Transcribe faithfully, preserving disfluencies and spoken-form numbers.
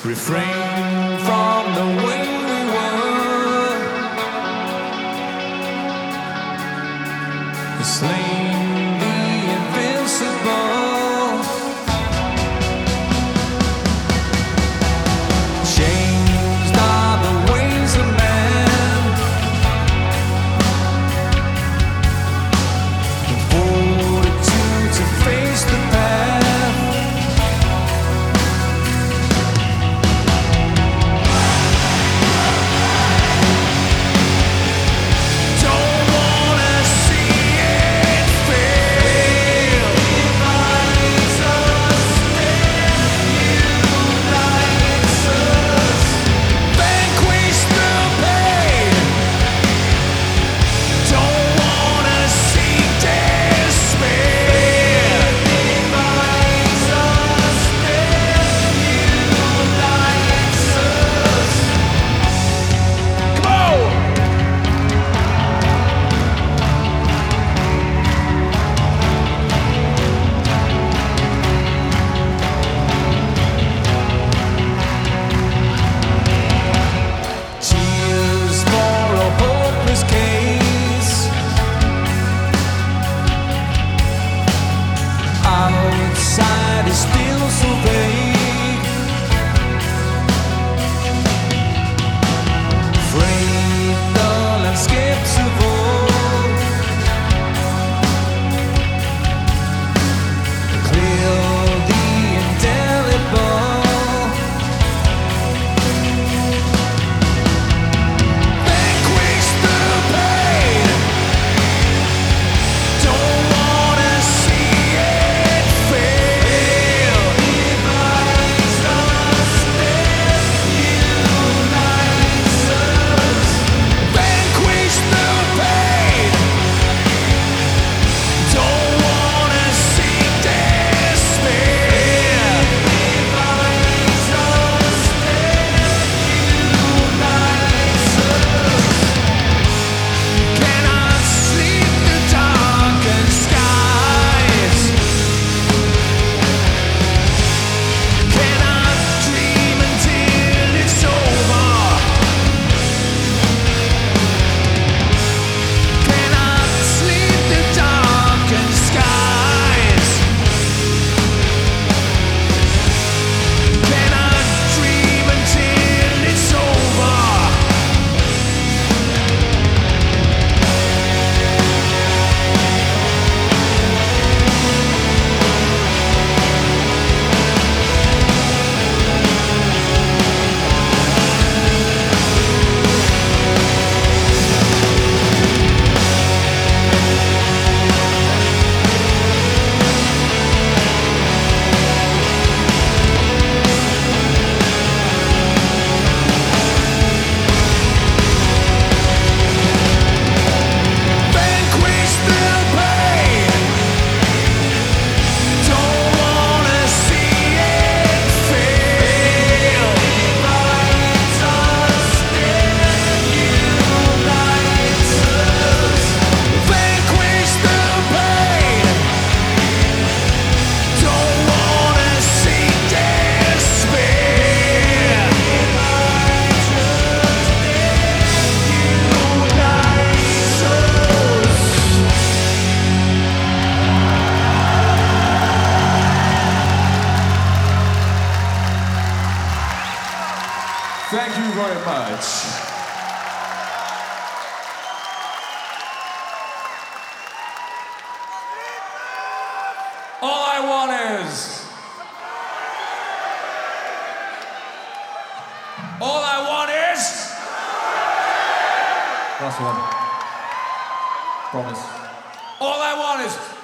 Refrain from the way we were. Slain the invincible. Changed are the ways of man. The fortitude to face the path. Outside is still so vague. Afraid the landscape's evolve. Clear the indelible. Vanquish the pain. Don't wanna see it fail. Divides us, then unites us. Vanquish the pain. Don't wanna see despair. Divides us, then unites us. Cannot sleep the darkened skies. Cannot dream until it's over. Cannot sleep the darkened skies. Cannot dream until it's over. Vanquish the pain. Don't wanna see it fail. Divides us, then unites us. Vanquish the pain. Don't wanna see despair. Divides us, then unites us. Thank you very much. All I want is. All I want is. Last one. Promise. All I want is.